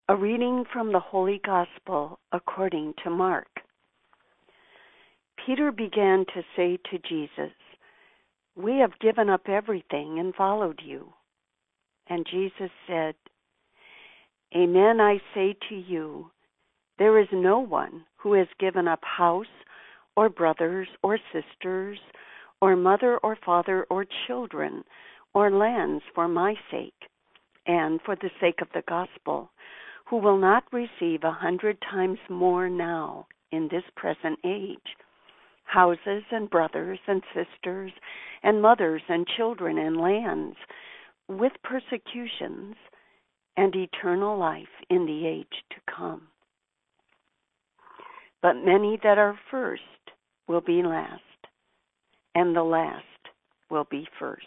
A reading from the Holy Gospel according to Mark. Peter began to say to Jesus, "We have given up everything and followed you." And Jesus said, "Amen, I say to you, there is no one who has given up house or brothers or sisters or mother or father or children or lands for my sake and for the sake of the gospel, who will not receive 100 times more now in this present age, houses and brothers and sisters and mothers and children and lands, with persecutions and eternal life in the age to come. But many that are first will be last, and the last will be first.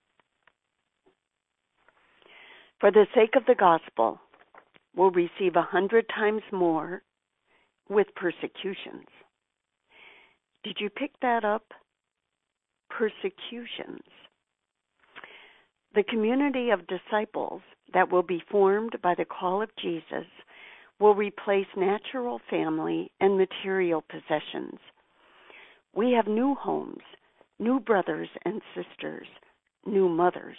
For the sake of the gospel, will receive 100 times more with persecutions." Did you pick that up? Persecutions. The community of disciples that will be formed by the call of Jesus will replace natural family and material possessions. We have new homes, new brothers and sisters, new mothers.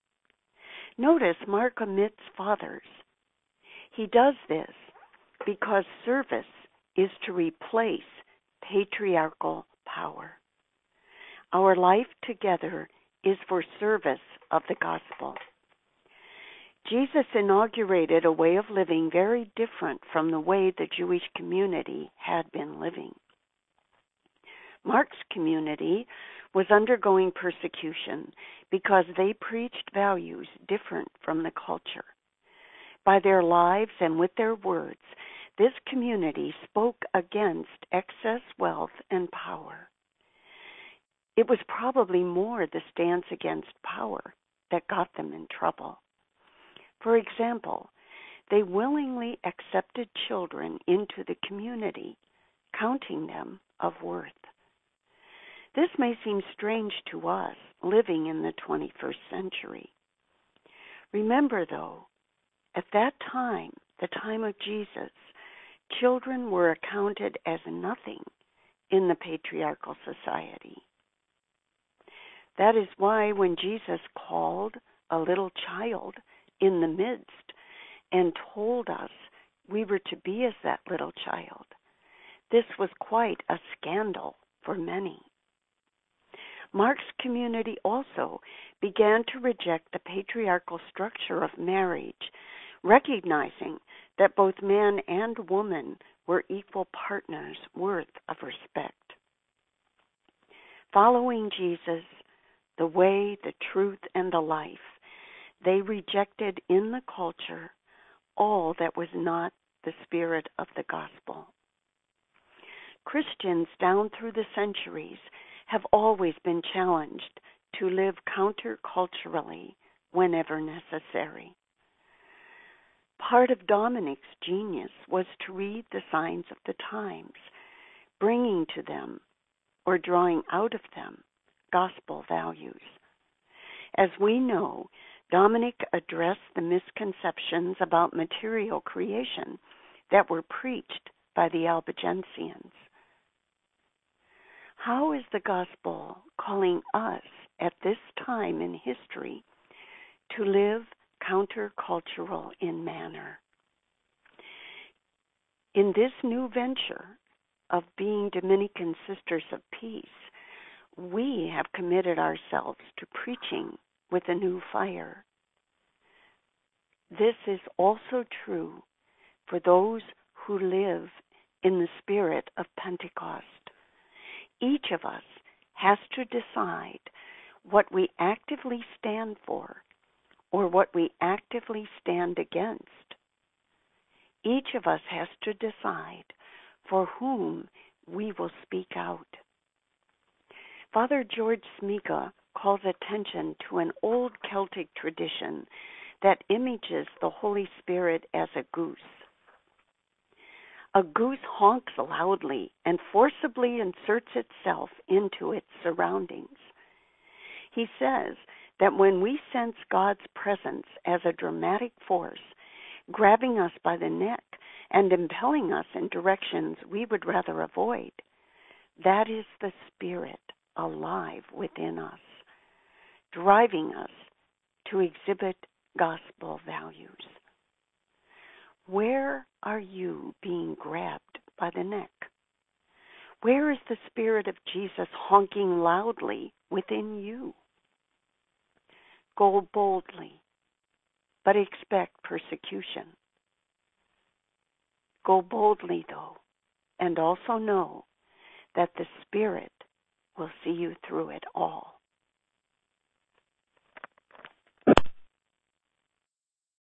Notice Mark omits fathers. He does this because service is to replace patriarchal power. Our life together is for service of the gospel. Jesus inaugurated a way of living very different from the way the Jewish community had been living. Mark's community was undergoing persecution because they preached values different from the culture. By their lives and with their words, this community spoke against excess wealth and power. It was probably more the stance against power that got them in trouble. For example, they willingly accepted children into the community, counting them of worth. This may seem strange to us, living in the 21st century. Remember, though, at that time, the time of Jesus, children were accounted as nothing in the patriarchal society. That is why when Jesus called a little child in the midst and told us we were to be as that little child, this was quite a scandal for many. Mark's community also began to reject the patriarchal structure of marriage, recognizing that both man and woman were equal partners worth of respect. Following Jesus, the way, the truth, and the life, they rejected in the culture all that was not the spirit of the gospel. Christians down through the centuries have always been challenged to live counterculturally whenever necessary. Part of Dominic's genius was to read the signs of the times, bringing to them, or drawing out of them, gospel values. As we know, Dominic addressed the misconceptions about material creation that were preached by the Albigensians. How is the gospel calling us at this time in history to live countercultural in manner? In this new venture of being Dominican Sisters of Peace, we have committed ourselves to preaching with a new fire. This is also true for those who live in the spirit of Pentecost. Each of us has to decide what we actively stand for or what we actively stand against. Each of us has to decide for whom we will speak out. Father George Smica calls attention to an old Celtic tradition that images the Holy Spirit as a goose. A goose honks loudly and forcibly inserts itself into its surroundings. He says that when we sense God's presence as a dramatic force, grabbing us by the neck and impelling us in directions we would rather avoid. That is the Spirit alive within us, driving us to exhibit gospel values. Where are you being grabbed by the neck? Where is the Spirit of Jesus honking loudly within you? Go boldly, but expect persecution. Go boldly, though, and also know that the Spirit will see you through it all.